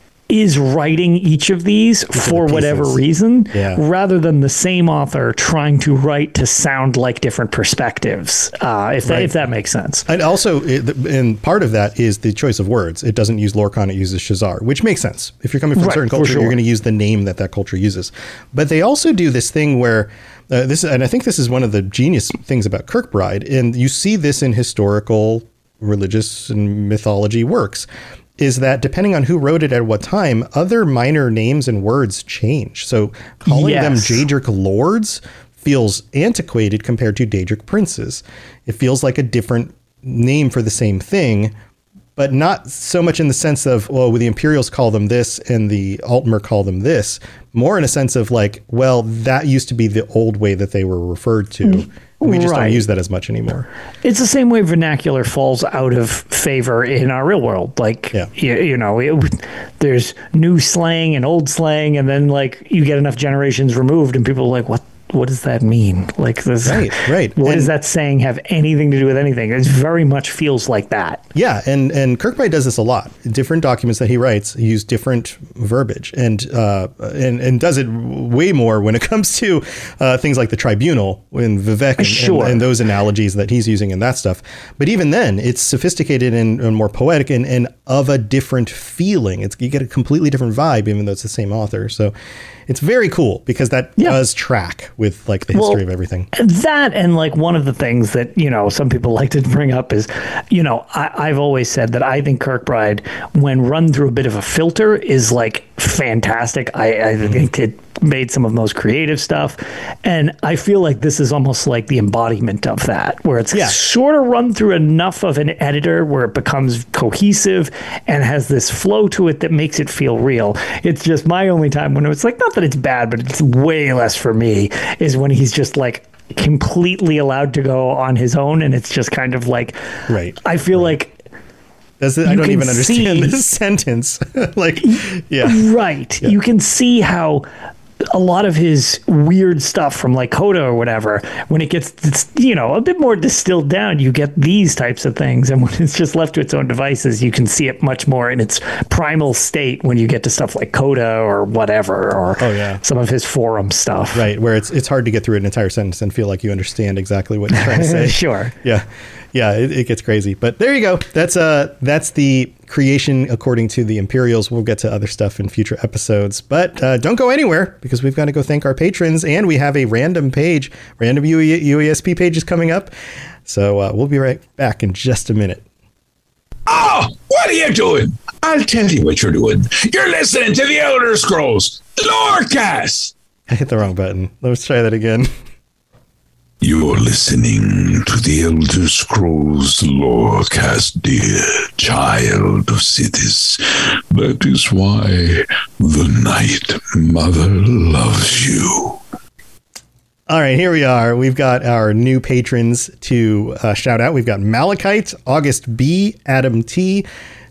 is writing each of these for the whatever pieces. reason, Yeah. rather than the same author trying to write to sound like different perspectives. Uh, if that, Right. if that makes sense. And also, it, and part of that is the choice of words. It doesn't use Lorcan, it uses Shazar, which makes sense. If you're coming from a Right, certain for culture, sure. you're going to use the name that that culture uses. But they also do this thing where uh, this, and I think this is one of the genius things about Kirkbride, and you see this in historical, religious, and mythology works, is that depending on who wrote it at what time, other minor names and words change. So calling them Yes. Daedric lords feels antiquated compared to Daedric princes. It feels like a different name for the same thing, but not so much in the sense of, well, the Imperials call them this and the Altmer call them this. More in a sense of like, well, that used to be the old way that they were referred to. And we just Right. don't use that as much anymore. It's the same way vernacular falls out of favor in our real world. Like, Yeah. you, you know, it, there's new slang and old slang, and then like you get enough generations removed, and people are like, what? What does that mean? Like this, Right, right. What And- does that saying have anything to do with anything? It very much feels like that. Yeah, and and Kirkbride does this a lot. Different documents that he writes use different verbiage, and uh, and and does it way more when it comes to uh, things like the tribunal in Vivek and, Sure. and, and those analogies that he's using in that stuff. But even then, it's sophisticated and, and more poetic and, and of a different feeling. It's you get a completely different vibe, even though it's the same author. So it's very cool because that Yeah. does track with like the history Well, of everything. That, and like one of the things that, you know, some people like to bring up is, you know, I, I've always said that I think Kirkbride, when run through a bit of a filter, is like fantastic. I, I think it made some of the most creative stuff. And I feel like this is almost like the embodiment of that, where it's Yeah. sort of run through enough of an editor where it becomes cohesive and has this flow to it that makes it feel real. It's just my only time when it's like, not that it's bad, but it's way less for me, is when he's just like completely allowed to go on his own. And it's just kind of like, Right. I feel like, Does it, I you don't can even understand see- this sentence. like, yeah. right. You can see how a lot of his weird stuff from like Coda or whatever, when it gets, it's, you know, a bit more distilled down, you get these types of things. And when it's just left to its own devices, you can see it much more in its primal state when you get to stuff like Coda or whatever, or Oh, yeah. some of his forum stuff. Right, where it's it's hard to get through an entire sentence and feel like you understand exactly what you're trying to say. Sure. Yeah, yeah, it, it gets crazy. But there you go. That's uh that's the creation according to the Imperials. We'll get to other stuff in future episodes. But uh, don't go anywhere, because we've got to go thank our patrons, and we have a random page, random U E S P page is coming up. So uh, we'll be right back in just a minute. Oh, what are you doing? I'll tell you what you're doing. You're listening to the Elder Scrolls Lorecast. I hit the wrong button. Let's try that again. You're listening to the Elder Scrolls Lorecast, dear child of cities. That is why the Night Mother loves you. All right, here we are. We've got our new patrons to uh, shout out. We've got Malachite, August B, Adam T,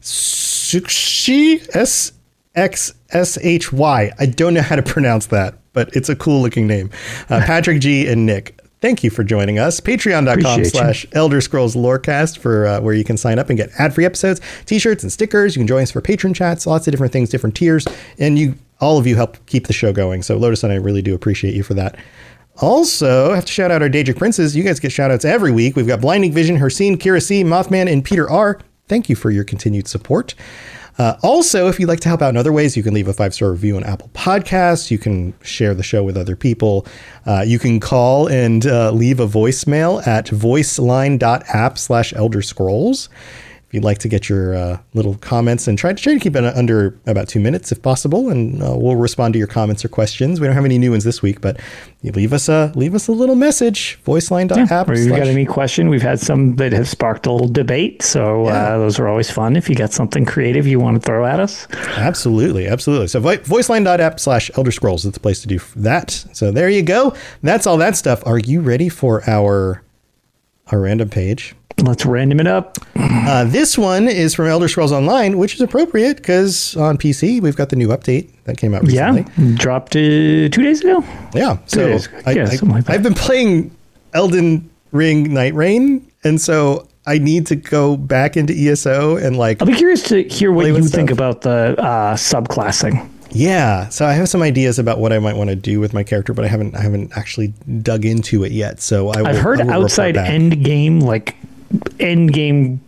Sukshi, S X S H Y. I don't know how to pronounce that, but it's a cool looking name. Uh, Patrick G and Nick. Thank you for joining us. Patreon.com slash Elder Scrolls Lorecast for uh, where you can sign up and get ad-free episodes, t-shirts and stickers. You can join us for patron chats, lots of different things, different tiers. And you, all of you help keep the show going. So Lotus and I really do appreciate you for that. Also, I have to shout out our Daedric Princes. You guys get shout outs every week. We've got Blinding Vision, Hercene, Kira C, Mothman, and Peter R. Thank you for your continued support. Uh, also, if you'd like to help out in other ways, you can leave a five-star review on Apple Podcasts. You can share the show with other people. Uh, you can call and uh, leave a voicemail at voiceline.app slash Elder Scrolls. If you'd like to get your uh, little comments and try to try to keep it under about two minutes if possible, and uh, we'll respond to your comments or questions. We don't have any new ones this week, but you leave us a leave us a little message. Voiceline.app. Yeah, or if you've got any question, we've had some that have sparked a little debate, so yeah. uh, those are always fun. If you got something creative you want to throw at us, absolutely, absolutely. So vo- voiceline.app slash Elder Scrolls is the place to do that. So there you go. That's all that stuff. Are you ready for our our random page? Let's random it up. Uh, this one is from Elder Scrolls Online, which is appropriate because on P C, we've got the new update that came out recently. Yeah, dropped uh, two days ago. Yeah, so days. I, yeah, I, something like that. I've been playing Elden Ring Night Rain, and so I need to go back into E S O and like... I'll be curious to hear what you think stuff. about the uh, subclassing. Yeah, so I have some ideas about what I might want to do with my character, but I haven't I haven't actually dug into it yet. So I will, I've heard I will outside end game, like end game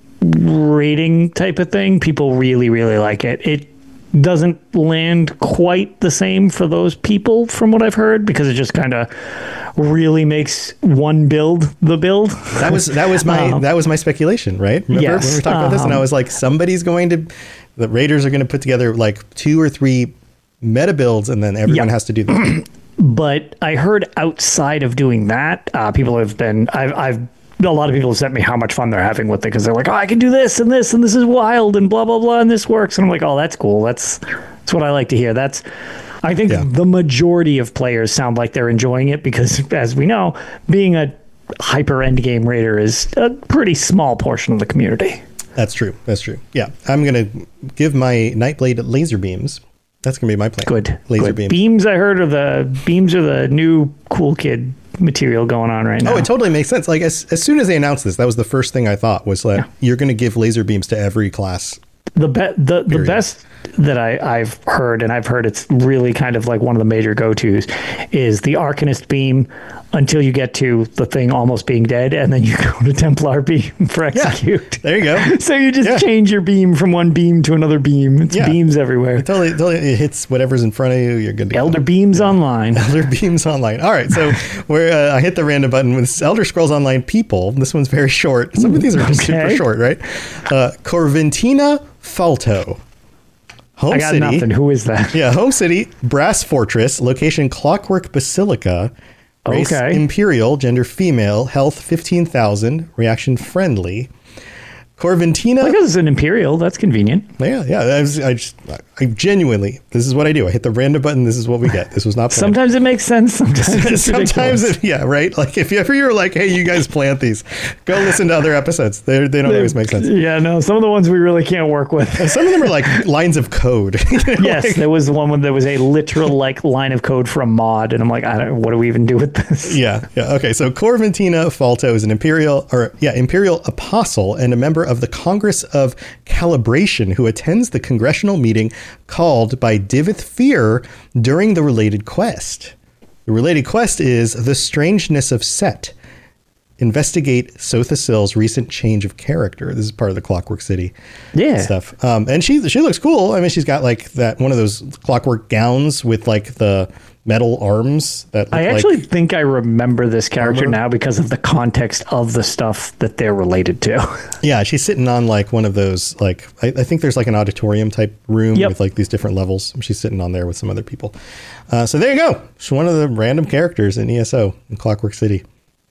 rating type of thing, people really, really like it. It doesn't land quite the same for those people from what I've heard, because it just kind of really makes one build the build. That was that was my um, that was my speculation, right? Remember yes, when we were talking um, about this, and I was like, somebody's going to, the Raiders are going to put together like two or three meta builds, and then everyone yep. has to do that. But I heard outside of doing that, uh, people have been, I've, I've, a lot of people have sent me how much fun they're having with it, because they're like, oh, I can do this and this, and this is wild and blah, blah, blah, and this works. And I'm like, oh, that's cool. That's, that's what I like to hear. That's, I think yeah. the majority of players sound like they're enjoying it, because as we know, being a hyper end game raider is a pretty small portion of the community. That's true. That's true. Yeah. I'm going to give my Nightblade laser beams. That's going to be my plan. Good. Laser Good. beams. Beams, I heard, are the beams are the new cool kid material going on right now. Oh, it totally makes sense. Like as, as soon as they announced this, that was the first thing I thought was like, yeah. you're going to give laser beams to every class. The be- the the best that I, I've heard, and I've heard it's really kind of like one of the major go-tos, is the Arcanist beam until you get to the thing almost being dead, and then you go to Templar beam for execute. Yeah, there you go. So you just yeah. change your beam from one beam to another beam. It's yeah. beams everywhere. It totally, totally it hits whatever's in front of you. You're good to Elder go. Beams yeah. Online. Elder Beams Online. All right, so where uh, I hit the random button with Elder Scrolls Online people. This one's very short. Some of these are just okay. super short, right? Uh, Corventina Falto. Home I got City. nothing. Who is that? Yeah, Home City, Brass Fortress, location Clockwork Basilica, race okay. Imperial, gender female, health fifteen thousand, reaction friendly. Corventina. Because it's an Imperial, that's convenient. Yeah, yeah. I, was, I just, I genuinely, this is what I do. I hit the random button. This is what we get. This was not planned. Sometimes it makes sense. Sometimes it's sometimes it, yeah, right. Like if you ever you're like, hey, you guys plant these, go listen to other episodes. They they don't always make sense. Yeah, no. Some of the ones we really can't work with. And some of them are like lines of code. You know, yes, like, there was one that was a literal like line of code for a mod, and I'm like, I don't. What do we even do with this? Yeah, yeah. Okay, so Corventina Falto is an Imperial, or yeah, Imperial Apostle and a member of the Congress of Calibration who attends the congressional meeting called by Divith Fear during the related quest. The related quest is The Strangeness of Set. Investigate Sothasil's recent change of character. This is part of the Clockwork City yeah. stuff. Um, and she she looks cool. I mean, she's got like that one of those clockwork gowns with like the metal arms. That I actually like think I remember this character armor. now because of the context of the stuff that they're related to. Yeah, she's sitting on like one of those, like, I, I think there's like an auditorium type room yep. with like these different levels. She's sitting on there with some other people. Uh, so there you go. She's one of the random characters in E S O in Clockwork City.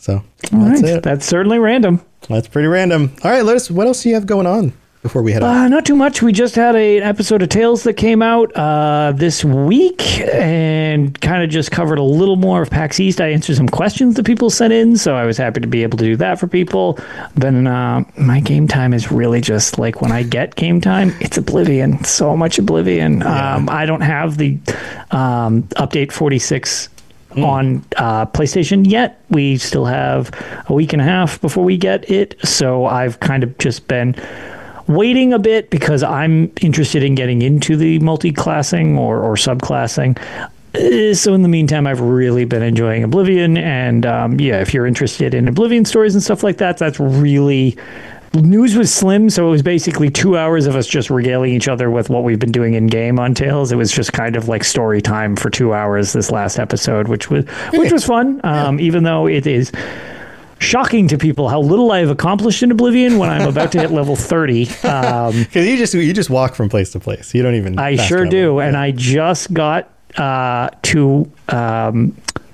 So All that's right. it. That's certainly random. That's pretty random. All right, Lotus, what else do you have going on before we head out? Uh, not too much. We just had a, an episode of Tales that came out uh, this week and kind of just covered a little more of PAX East. I answered some questions that people sent in, so I was happy to be able to do that for people. Then uh, my game time is really just like when I get game time, it's Oblivion. So much Oblivion. Yeah. Um, I don't have the um, update forty-six Mm. on uh, PlayStation yet. We still have a week and a half before we get it. So I've kind of just been waiting a bit because I'm interested in getting into the multi-classing or, or subclassing. Uh, So in the meantime, I've really been enjoying Oblivion. And um, yeah, if you're interested in Oblivion stories and stuff like that, that's really... News was slim, so it was basically two hours of us just regaling each other with what we've been doing in game on Tales. It was just kind of like story time for two hours this last episode, which was which was fun. Um, even though it is shocking to people how little I've accomplished in Oblivion when I'm about to hit level thirty. Um, Because you just you just walk from place to place. You don't even. I fast sure travel. do, and I just got uh, to. Um,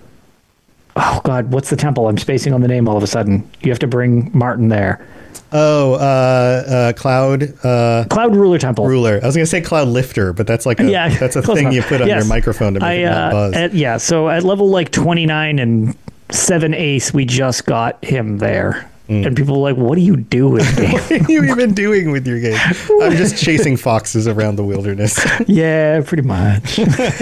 oh God, what's the temple? I'm spacing on the name all of a sudden. You have to bring Martin there. Oh, uh, uh, Cloud uh, Cloud Ruler Temple. Ruler. I was going to say Cloud Lifter, but that's like a Yeah, that's a close thing enough. you put on Yes. your microphone to make I, it not uh, buzz. At, yeah, so at level like twenty-nine and seven ace, we just got him there. Mm. And people were like, what are you doing, game? What have you even doing with your game? I'm just chasing foxes around the wilderness. Yeah, pretty much.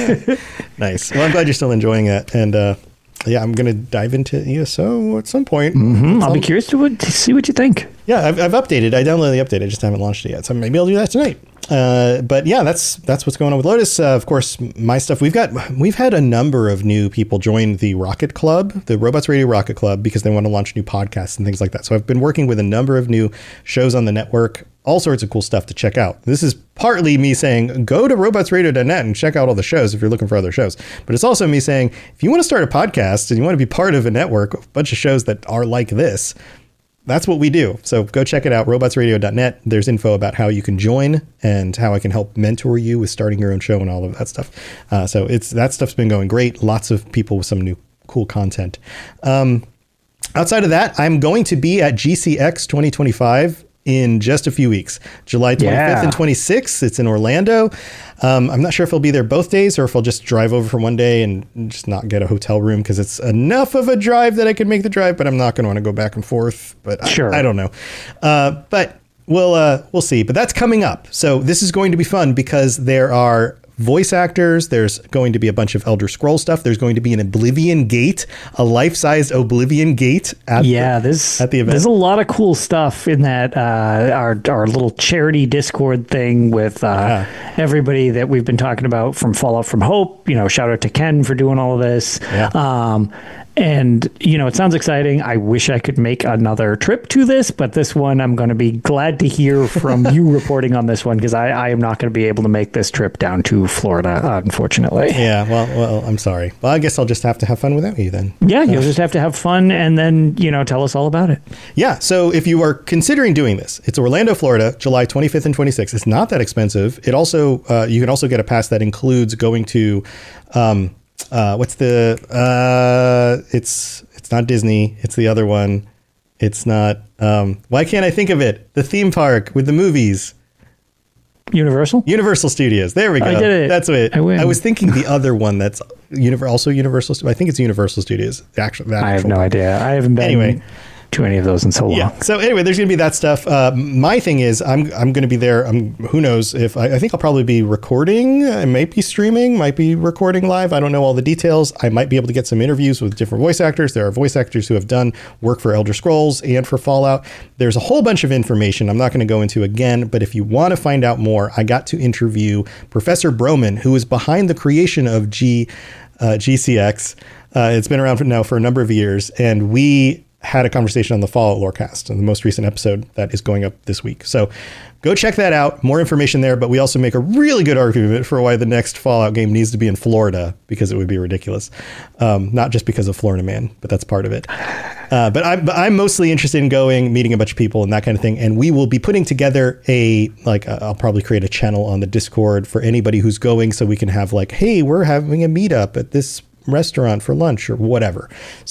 Nice. Well, I'm glad you're still enjoying it. And uh, yeah, I'm going to dive into E S O at some point. hmm I'll Some- be curious to, what, to see what you think. Yeah, I've, I've updated. I downloaded the update. I just haven't launched it yet. So maybe I'll do that tonight. Uh, but yeah, that's that's what's going on with Lotus. Uh, of course, my stuff. We've got we've had a number of new people join the Rocket Club, the Robots Radio Rocket Club, because they want to launch new podcasts and things like that. So I've been working with a number of new shows on the network. All sorts of cool stuff to check out. This is partly me saying, go to robots radio dot net and check out all the shows if you're looking for other shows. But it's also me saying, if you want to start a podcast and you want to be part of a network, a bunch of shows that are like this, that's what we do. So go check it out, robots radio dot net. There's info about how you can join and how I can help mentor you with starting your own show and all of that stuff. Uh, so it's that stuff's been going great. Lots of people with some new cool content. Um, outside of that, I'm going to be at G C X twenty twenty-five in just a few weeks, July twenty-fifth Yeah. and twenty-sixth. It's in Orlando. Um, I'm not sure if I'll be there both days or if I'll just drive over for one day and just not get a hotel room because it's enough of a drive that I can make the drive, but I'm not going to want to go back and forth. But Sure. I, I don't know. Uh, but we'll uh, we'll see. But that's coming up. So this is going to be fun because there are voice actors. There's going to be a bunch of Elder Scrolls stuff. There's going to be an Oblivion Gate, a life-sized Oblivion Gate at Yeah, the, there's at the event. there's a lot of cool stuff in that uh, our our little charity Discord thing with uh, everybody that we've been talking about from Fallout from Hope. You know, shout out to Ken for doing all of this. Yeah. Um, and you know, it sounds exciting. I wish I could make another trip to this, but this one I'm going to be glad to hear from you reporting on this one because I, I am not going to be able to make this trip down to Florida, unfortunately. Yeah, well, well, I'm sorry. Well, I guess I'll just have to have fun without you then. Yeah, you'll just have to have fun and then, you know, tell us all about it. Yeah, so if you are considering doing this, it's Orlando, Florida, July twenty-fifth and twenty-sixth. It's not that expensive. It also, uh, you can also get a pass that includes going to, um, uh, what's the, uh, it's it's not Disney, it's the other one. It's not, um, why can't I think of it? The theme park with the movies. Universal? Universal Studios. There we go. I did it. That's it. I win. I was thinking the other one that's univer- also Universal. Stu- I think it's Universal Studios. The actual, that I have actual no one. idea. I haven't been Anyway. to any of those in so long. Yeah. So anyway, there's going to be that stuff. Uh, my thing is, I'm I'm going to be there. I'm who knows if I, I think I'll probably be recording. I might be streaming. Might be recording live. I don't know all the details. I might be able to get some interviews with different voice actors. There are voice actors who have done work for Elder Scrolls and for Fallout. There's a whole bunch of information I'm not going to go into again. But if you want to find out more, I got to interview Professor Broman, who is behind the creation of G uh, G C X. Uh, it's been around for now for a number of years, and we had a conversation on the Fallout Lorecast in the most recent episode that is going up this week. So go check that out. More information there, but we also make a really good argument for why the next Fallout game needs to be in Florida because it would be ridiculous. Um, not just because of Florida Man, but that's part of it. Uh, but I'm, but I'm mostly interested in going, meeting a bunch of people and that kind of thing. And we will be putting together a, like, uh, I'll probably create a channel on the Discord for anybody who's going so we can have like, hey, we're having a meetup at this restaurant for lunch or whatever. So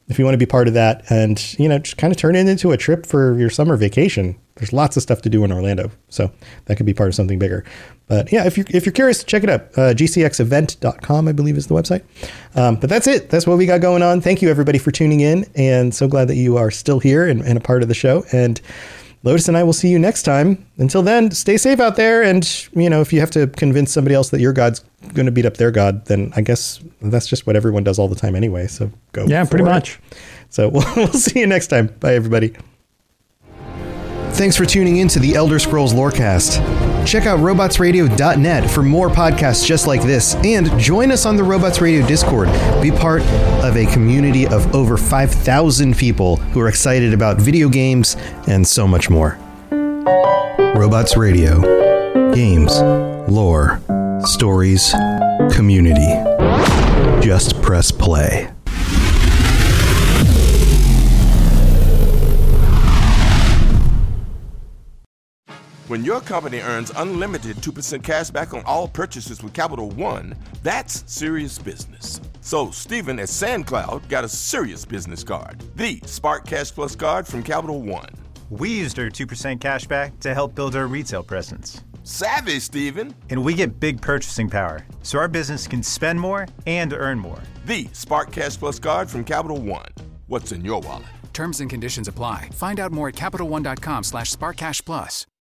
if you want to be part of that and, you know, just kind of turn it into a trip for your summer vacation. There's lots of stuff to do in Orlando. So that could be part of something bigger. But yeah, if you're, if you're curious, check it out. Uh, G C X event dot com, I believe, is the website. Um, but that's it. That's what we got going on. Thank you, everybody, for tuning in. And so glad that you are still here and, and a part of the show. And Lotus and I will see you next time. Until then, stay safe out there. And, you know, if you have to convince somebody else that your God's going to beat up their God, then I guess that's just what everyone does all the time anyway. So go. Yeah, pretty it. much. So we'll, we'll see you next time. Bye, everybody. Thanks for tuning in to the Elder Scrolls Lorecast. Check out robots radio dot net for more podcasts just like this, and join us on the Robots Radio Discord. Be part of a community of over five thousand people who are excited about video games and so much more. Robots Radio. Games, lore, stories, community. Just press play. When your company earns unlimited two percent cash back on all purchases with Capital One, that's serious business. So Stephen at SandCloud got a serious business card, the Spark Cash Plus card from Capital One. We used our two percent cash back to help build our retail presence. Savvy, Stephen. And we get big purchasing power, so our business can spend more and earn more. The Spark Cash Plus card from Capital One. What's in your wallet? Terms and conditions apply. Find out more at CapitalOne dot com slash SparkCashPlus.